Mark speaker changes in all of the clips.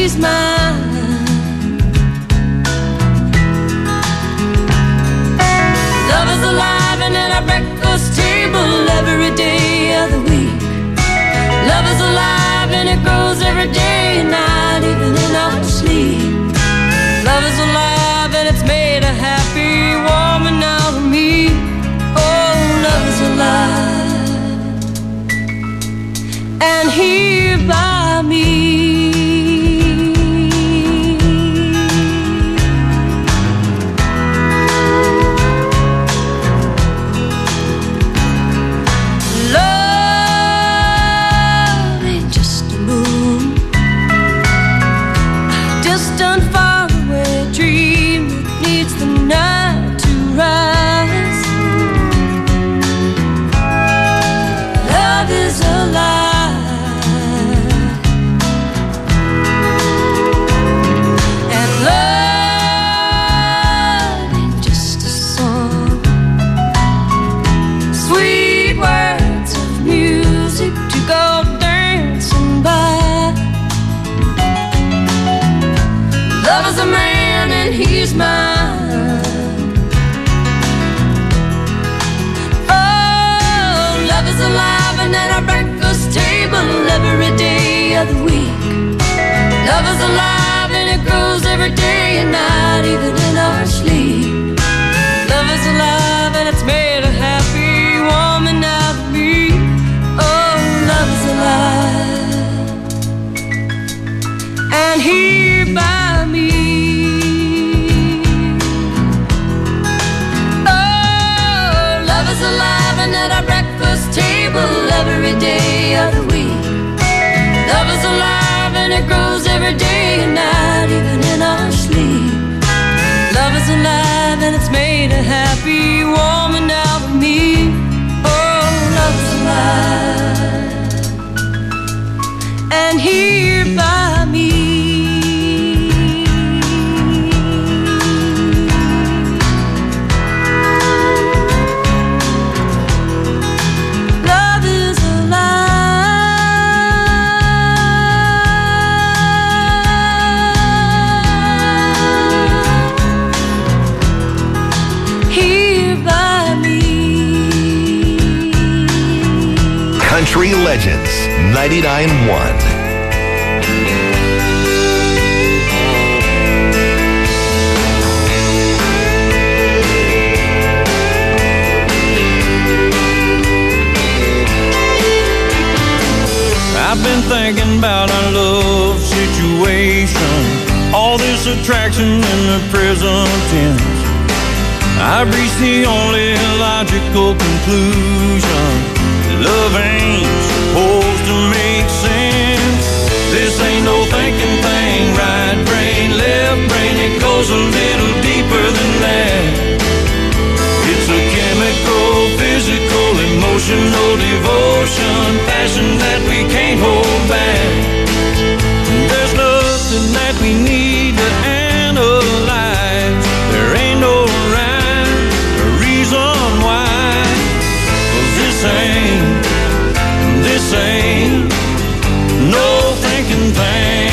Speaker 1: he's mine. Love is alive and at our breakfast table every day of the week. Love is alive and it grows every day and night, even in our sleep. Love is alive and it's made a happy woman out of me. Oh, love is alive and here by me. He's mine. Oh, love is alive and at our breakfast table every day of the week. Love is alive and it grows every day and night, even in our sleep. Love is alive and it's made a happy woman out of me. Oh, love is alive and here by me. Alive and at our breakfast table every day of the week. Love is alive and it grows every day and night, even in our sleep. Love is alive and it's made a happy woman out of me. Oh, love is alive and here by me.
Speaker 2: Country Legends 99.1.
Speaker 3: I've been thinking about our love situation, all this attraction in the present tense. I've reached the only logical conclusion: love ain't supposed to make sense. This ain't no thinking thing, right brain, left brain, it goes a little deeper than that. It's a chemical, physical, emotional devotion, passion that we can't hold back. There's nothing that we need to analyze. There ain't no rhyme or reason why. 'Cause this ain't no thinking thing.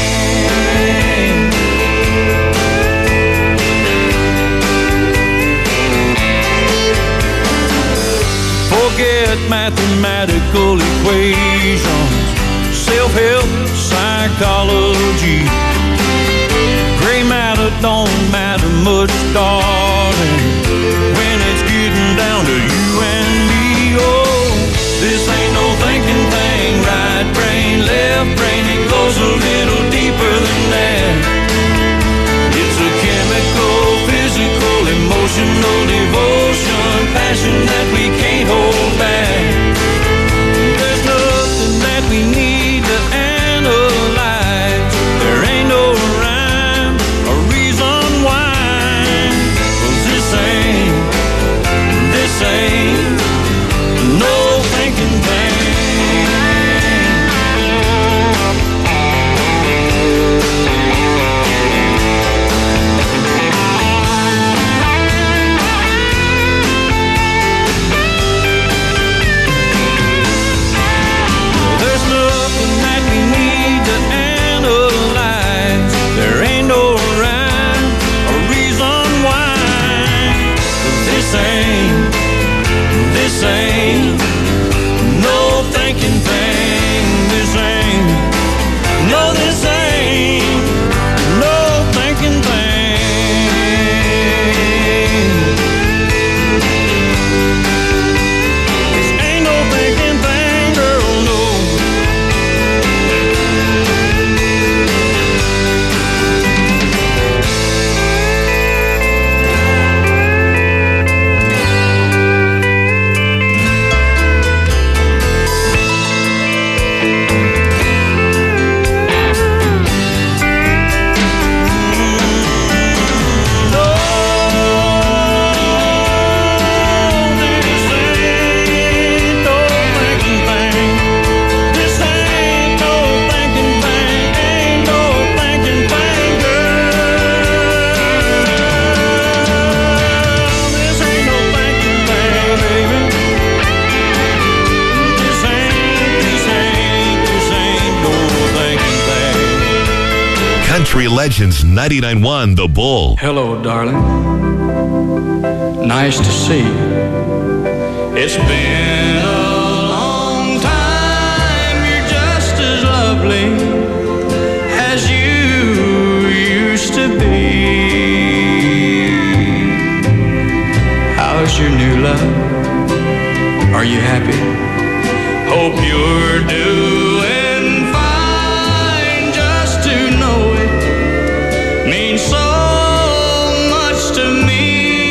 Speaker 3: Forget mathematical equations, self-help, psychology. Gray matter don't matter much, darling, when it's getting down to you and me. Oh, this ain't no thinking thing, right brain, left brain, it goes a little deeper than that. It's a chemical, physical, emotional devotion, passion that we can't hold back. There's nothing that we need to analyze. There ain't no rhyme or reason why. 'Cause this ain't
Speaker 2: Country Legends 99.1 The Bull.
Speaker 3: Hello, darling. Nice to see you. It's been a long time. You're just as lovely as you used to be. How's your new love? Are you happy? Hope you're doing fine. Just to know it means so much to me.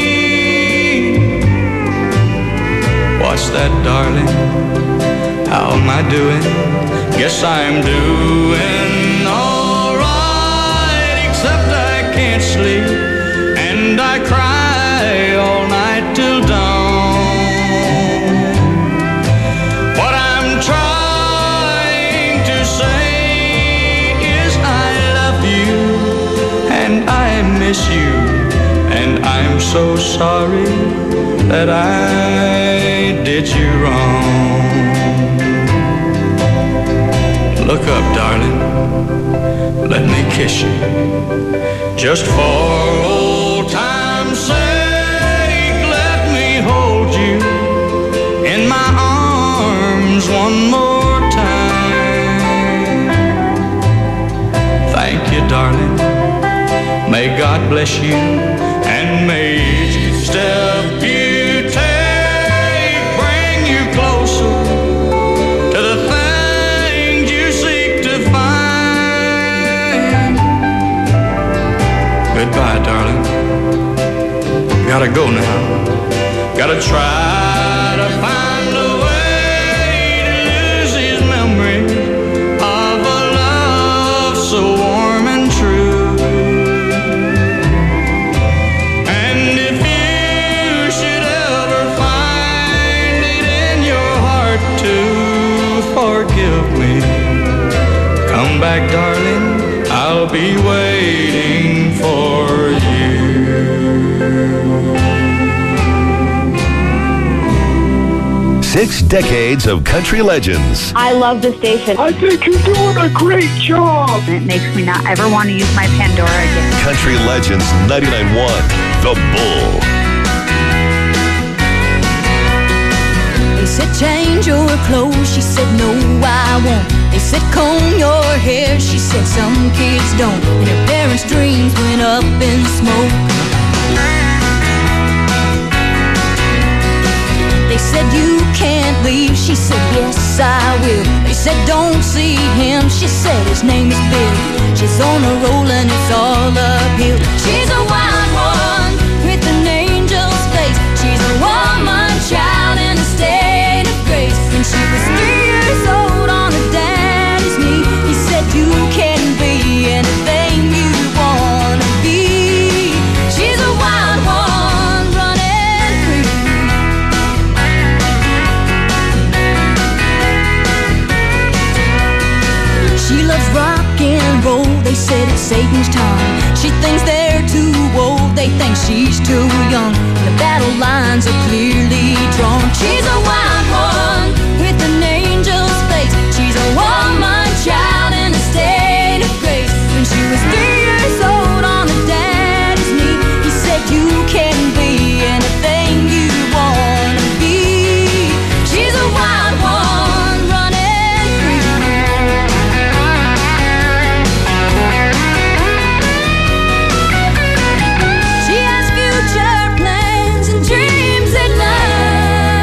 Speaker 3: What's that, darling? How am I doing? Guess I'm doing all right, except I can't sleep and I cry all night till dawn. What I'm trying to say is I love you and I miss you, and I'm so sorry that I did you wrong. Look up, darling, let me kiss you, just for old time's sake. Let me hold you in my arms one more time. Thank you, darling. May God bless you, and may each step you take bring you closer to the things you seek to find. Goodbye, darling. Gotta go now. Gotta try to find a way to lose his memory of a love so warm and true. And if you should ever find it in your heart to forgive me, come back, darling, I'll be waiting for you.
Speaker 2: 6 decades of country legends.
Speaker 4: I love the station.
Speaker 5: I think you're doing a great job.
Speaker 4: It makes me not ever want to use my Pandora again.
Speaker 2: Country Legends 99.1 The Bull.
Speaker 1: They said change your clothes, she said no I won't. They said comb your hair, she said some kids don't. And her parents' dreams went up in smoke. They said you can't leave, she said yes I will. They said don't see him, she said his name is Bill. She's on a roll and it's all uphill. She's a wild one with an angel's face. She's a woman child in a state of grace. When she was 3 years old on her daddy's knee, he said you can be anything you wanna be. She's a wild one running free. She loves rock and roll, they said it's Satan's time. She thinks they're too old, they think she's too young. The battle lines are clearly drawn. She's a wild one with an angel's face. She's a woman child in a state of grace. When she was 3 years old on her daddy's knee, he said you can be anything you wanna be. She's a wild one running free. She has future plans and dreams at night.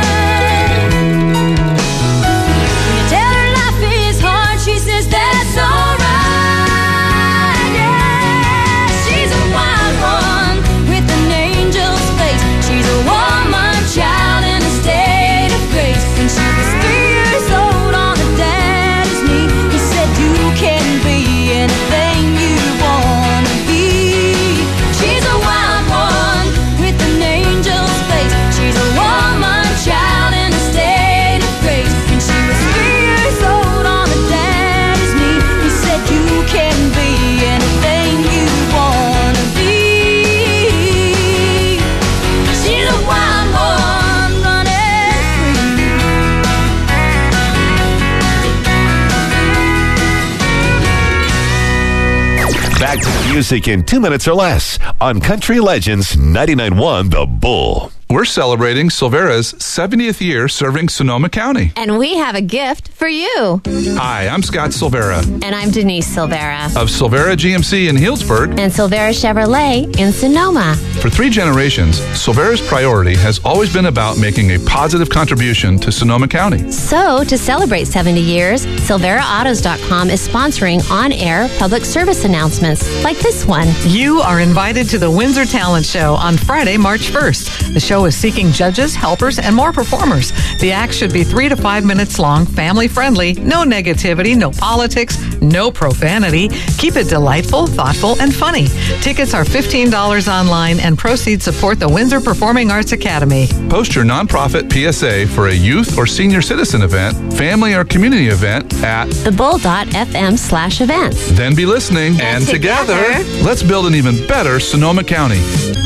Speaker 2: music in 2 minutes or less on Country Legends 99.1 The Bull.
Speaker 6: We're celebrating Silvera's 70th year serving Sonoma County.
Speaker 7: And we have a gift for you.
Speaker 6: Hi, I'm Scott Silvera.
Speaker 7: And I'm Denise Silvera.
Speaker 6: Of Silvera GMC in Healdsburg.
Speaker 7: And Silvera Chevrolet in Sonoma.
Speaker 6: For 3 generations, Silvera's priority has always been about making a positive contribution to Sonoma County.
Speaker 7: So, to celebrate 70 years, SilveraAutos.com is sponsoring on-air public service announcements like this one.
Speaker 8: You are invited to the Windsor Talent Show on Friday, March 1st. The show is seeking judges, helpers, and more performers. The act should be 3 to 5 minutes long, family-friendly, no negativity, no politics, no profanity. Keep it delightful, thoughtful, and funny. Tickets are $15 online, and proceeds support the Windsor Performing Arts Academy.
Speaker 6: Post your nonprofit PSA for a youth or senior citizen event, family or community event at
Speaker 7: thebull.fm/events.
Speaker 6: Then be listening, and together, let's build an even better Sonoma County.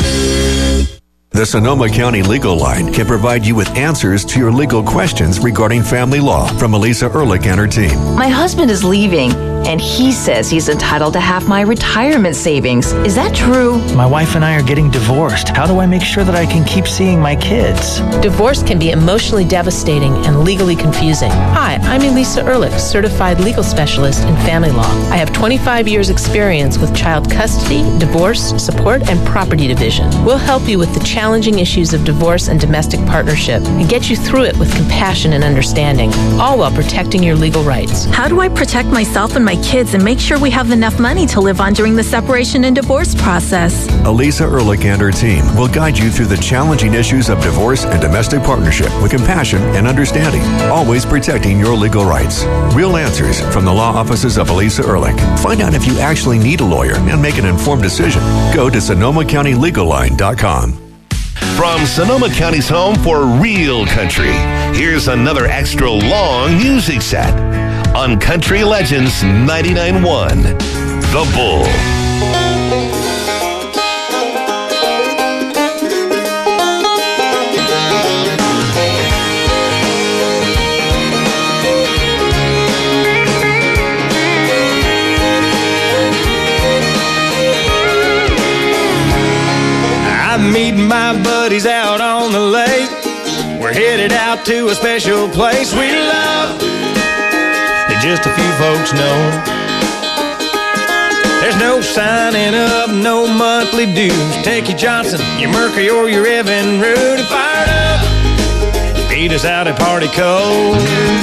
Speaker 9: The Sonoma County Legal Line can provide you with answers to your legal questions regarding family law from Elisa Ehrlich and her team.
Speaker 10: My husband is leaving, and he says he's entitled to half my retirement savings. Is that true?
Speaker 11: My wife and I are getting divorced. How do I make sure that I can keep seeing my kids?
Speaker 12: Divorce can be emotionally devastating and legally confusing. Hi, I'm Elisa Ehrlich, certified legal specialist in family law. I have 25 years experience with child custody, divorce, support, and property division. We'll help you with the challenging issues of divorce and domestic partnership and get you through it with compassion and understanding, all while protecting your legal rights.
Speaker 13: How do I protect myself and my kids and make sure we have enough money to live on during the separation and divorce process?
Speaker 9: Elisa Ehrlich and her team will guide you through the challenging issues of divorce and domestic partnership with compassion and understanding, always protecting your legal rights. Real answers from the law offices of Elisa Ehrlich. Find out if you actually need a lawyer and make an informed decision. Go to SonomaCountyLegalLine.com.
Speaker 2: From Sonoma County's home for real country, here's another extra long music set on Country Legends 99.1 The Bull.
Speaker 3: I'm meeting my buddies out on the lake. We're headed out to a special place we love that just a few folks know. There's no signing up, no monthly dues. Take your Johnson, your Mercury, or your Evan Rude, fired up. Beat us out at Party Cove.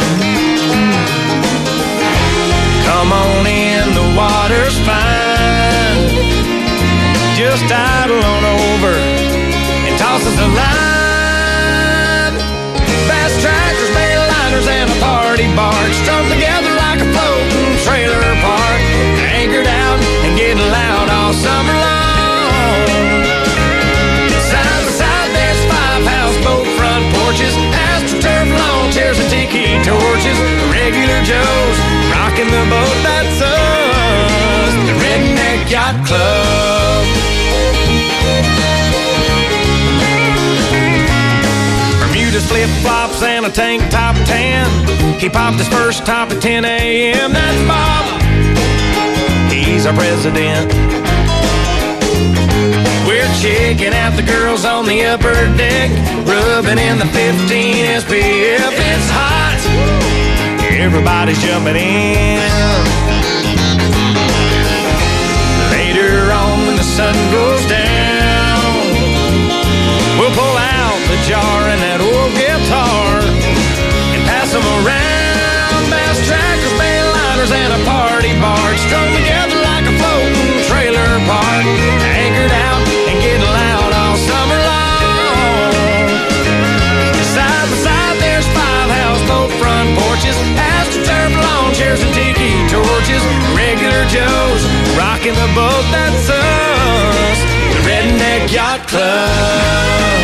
Speaker 3: Come on in, the water's fine. Just idle on over and toss us a line. Fast tractors, mainliners, and a party barge strung together like a floating trailer park. Anchored out and getting loud all summer long. Side by side, there's 5 houseboat front porches, AstroTurf lawn chairs and tiki torches. Regular Joes rocking the boat, that's us, the Redneck Yacht Club. Bermuda's flip-flops and a tank top tan. He popped his first top at 10 a.m. That's Bob. He's our president. We're checking out the girls on the upper deck, rubbing in the 15 SPF. It's hot. Everybody's jumping in. Later on when the sun goes down, we'll pull out the jar and that old guitar and pass them around. Bass trackers, mainliners, and a party barge strung together like a floating trailer park. Anchored out and getting loud all summer long. Side by side, there's 5 houseboat front porches, AstroTurf lawn chairs and tiki torches. Regular Joes rocking the boat, that's us, the Redneck Yacht Club.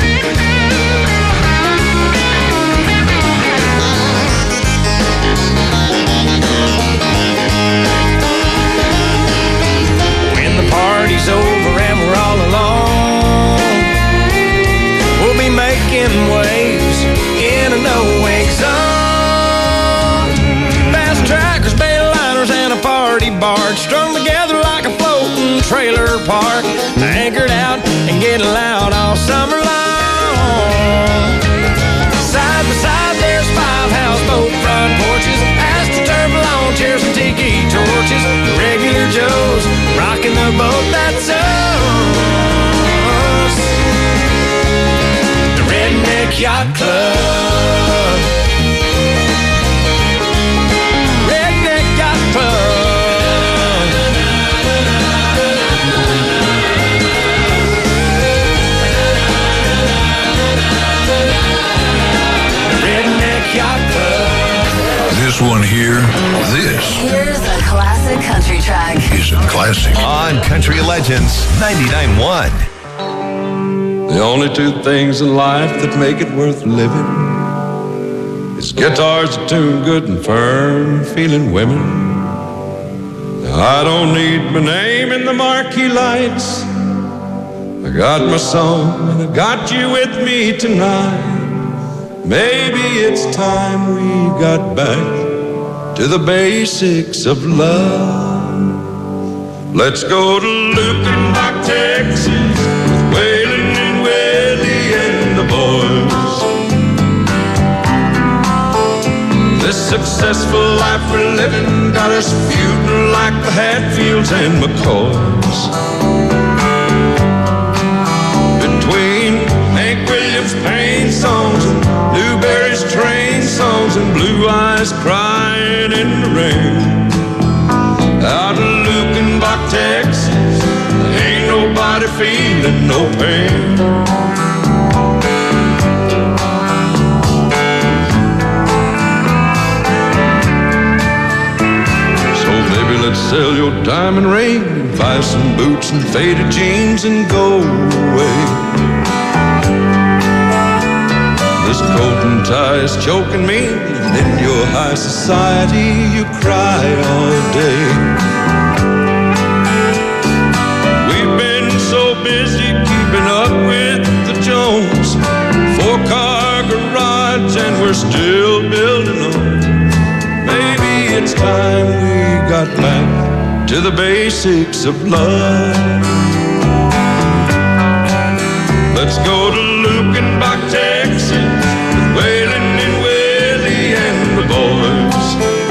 Speaker 3: When the party's over and we're all alone, we'll be making waves in a no-wake zone. Fast trackers, mainliners, and a party barge strung together like a floating Yacht Club. Redneck Yacht Club. Redneck Yacht Club.
Speaker 14: This one here,
Speaker 15: Here's a classic country track.
Speaker 14: is a classic.
Speaker 2: On Country Legends 99.1.
Speaker 3: The only two things in life that make it worth living is guitars that tune good and firm feeling women. Now, I don't need my name in the marquee lights. I got my song and I got you with me tonight. Maybe it's time we got back to the basics of love. Let's go to Lukenbach, Texas, with Waylon and Willie and the boys. This successful life we're living got us feuding like the Hatfields and McCoys. Between Hank Williams' pain songs and Newberry's train songs and Blue Eyes crying in the rain. Out of Lukenbach, Texas, ain't nobody feeling no pain. So baby, let's sell your diamond ring, buy some boots and faded jeans and go away. This coat and tie is choking me, and in your high society you cry all day. We've been so busy keeping up with the Jones, 4-car garage and we're still building on. Maybe it's time we got back to the basics of love. Let's go to Lukenbach, Texas, with Waylon and Willie and the boys.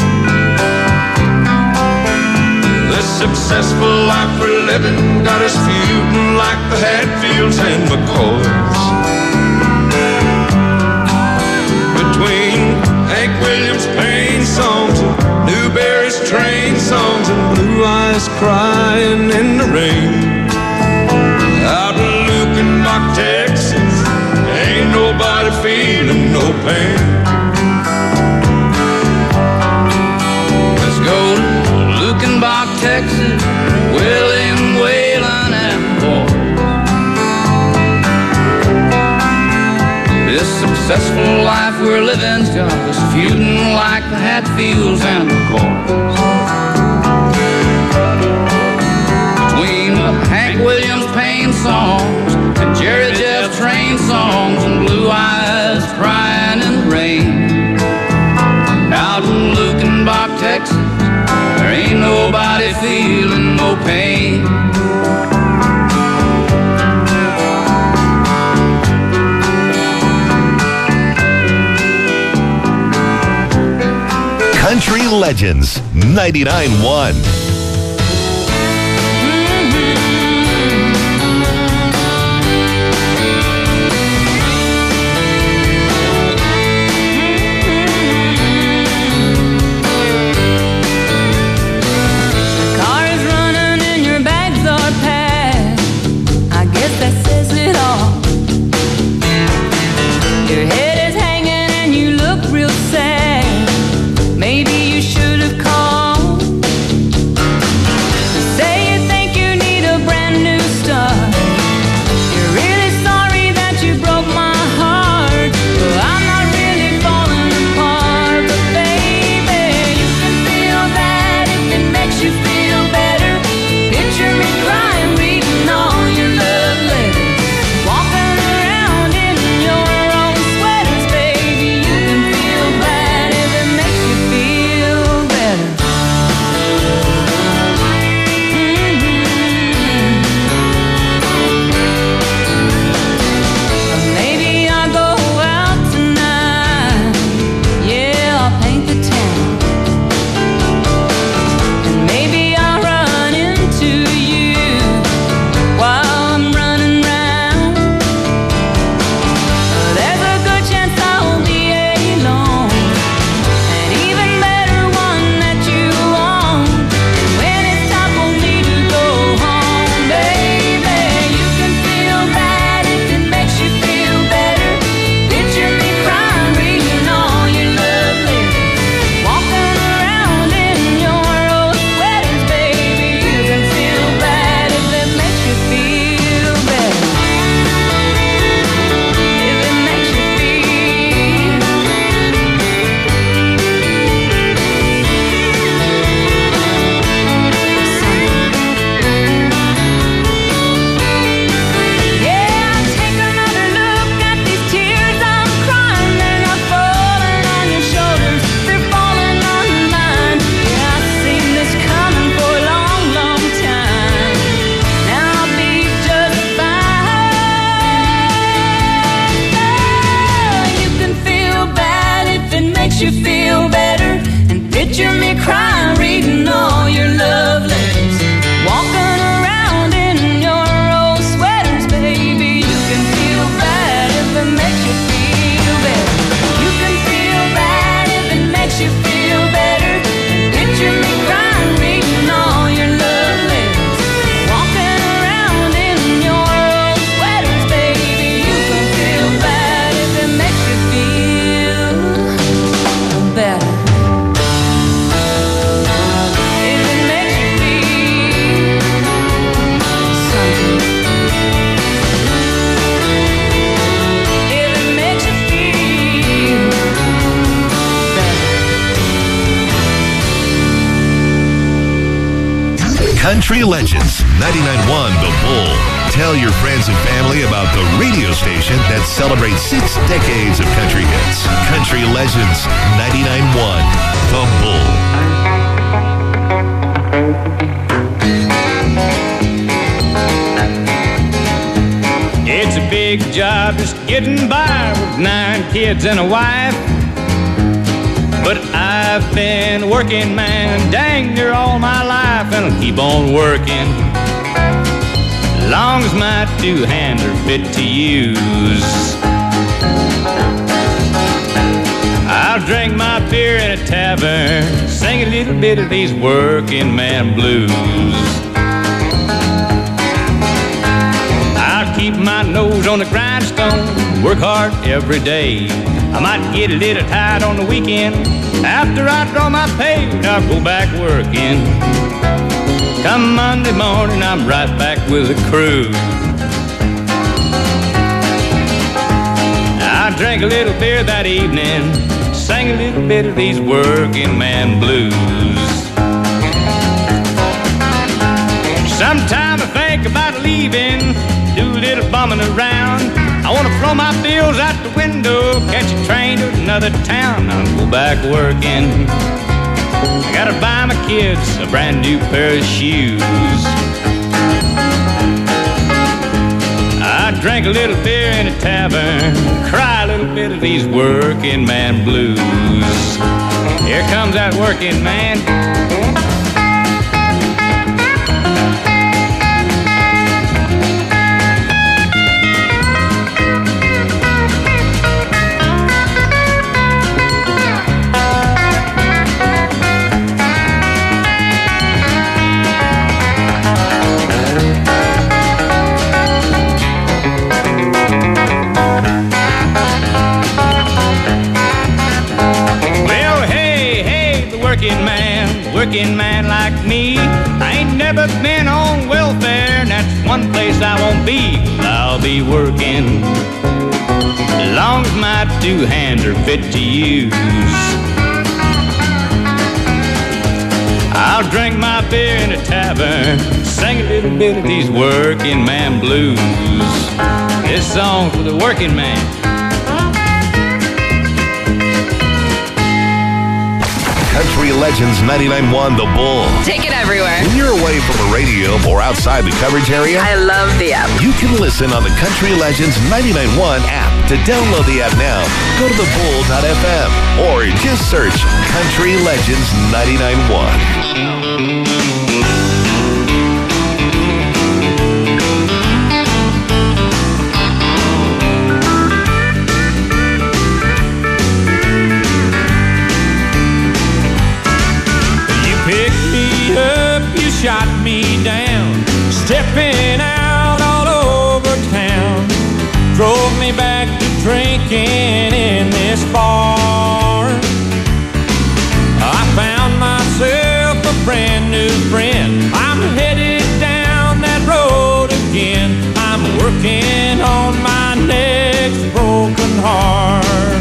Speaker 3: This successful life we're living got us feuding like the Hatfields and McCoys. Between Hank Williams' pain songs and Newberry's train songs and Blue Eyes crying in the rain. Out in Lukenbach, Texas, ain't nobody feeling no pain.
Speaker 16: Let's go to Lukenbach, Texas, Willie and Waylon and boys. This successful life we're living's got us feuding like the Hatfields and McCoys. Between the Hank Williams pain songs and Jerry Jeff train songs and Blue Eyes crying in the rain. Out in Lukenbach, Texas, there ain't nobody feeling no pain.
Speaker 2: Country Legends 99.1.
Speaker 1: Maybe you should have called.
Speaker 2: Country Legends 99.1 The Bull. Tell your friends and family about the radio station that celebrates 6 decades of country hits. Country Legends 99.1 The Bull.
Speaker 3: It's a big job just getting by with 9 kids and a wife. But I've been working, man, dang near all my life, and I'll keep on working long as my 2 hands are fit to use. I'll drink my beer in a tavern, sing a little bit of these working man blues. I'll keep my nose on the grindstone, work hard every day. I might get a little tired on the weekend. After I draw my pay, I'll go back working. Come Monday morning, I'm right back with the crew. I drank a little beer that evening, sang a little bit of these working man blues. Sometime I think about leaving, do a little bumming around. I want to throw my bills out the window, catch a train to another town. I'll go back working. I gotta buy my kids a brand new pair of shoes. I drank a little beer in a tavern, cry a little bit of these working man blues. Here comes that working man. Working man like me, I ain't never been on welfare, and that's one place I won't be. I'll be working as long as my 2 hands are fit to use. I'll drink my beer in a tavern, sing a little bit of these working man blues. This song's for the working man.
Speaker 2: Country Legends 99.1 The Bull.
Speaker 14: Take it everywhere.
Speaker 2: When you're away from the radio or outside the coverage area,
Speaker 14: I love the app.
Speaker 2: You can listen on the Country Legends 99.1 app. To download the app now, go to thebull.fm or just search Country Legends 99.1.
Speaker 3: Shot me down, stepping out all over town. Drove me back to drinking in this bar. I found myself a brand new friend. I'm headed down that road again. I'm working on my next broken heart.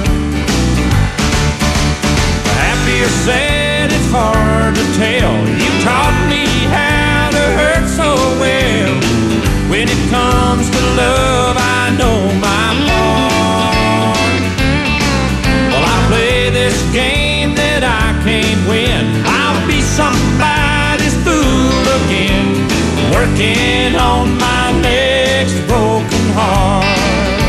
Speaker 3: Happy or sad, it's hard to tell. You taught me how to hurt so well. When it comes to love, I know my part. Well, I play this game that I can't win. I'll be somebody's fool again, working on my next broken heart.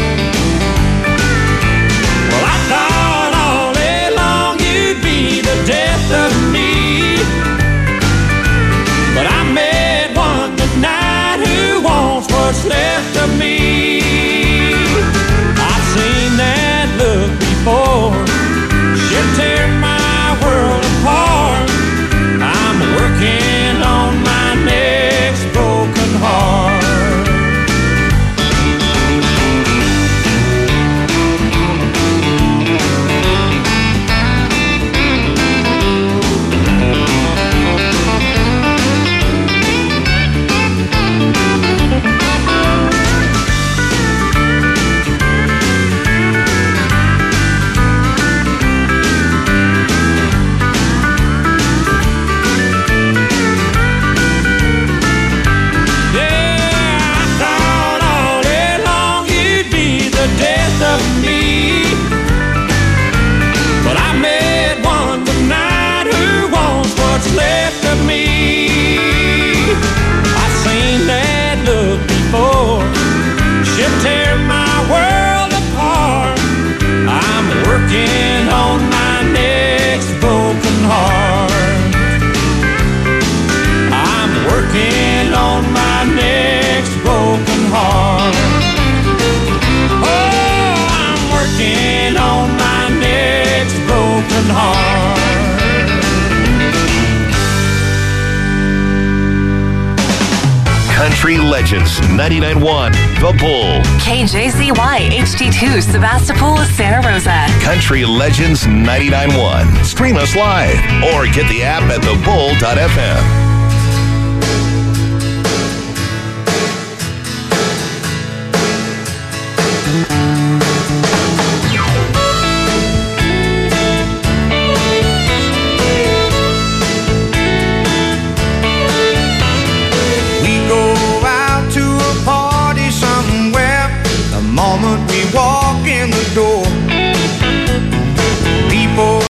Speaker 3: Well, I thought all day long you'd be the death of me, but I met one tonight who wants what's left of me. I've seen that look before. She'll tear my world apart. I'm working on my next broken heart.
Speaker 2: Country Legends 99.1 The Bull.
Speaker 14: KJZY HD2 Sebastopol, Santa Rosa.
Speaker 2: Country Legends 99.1. Stream us live or get the app at thebull.fm.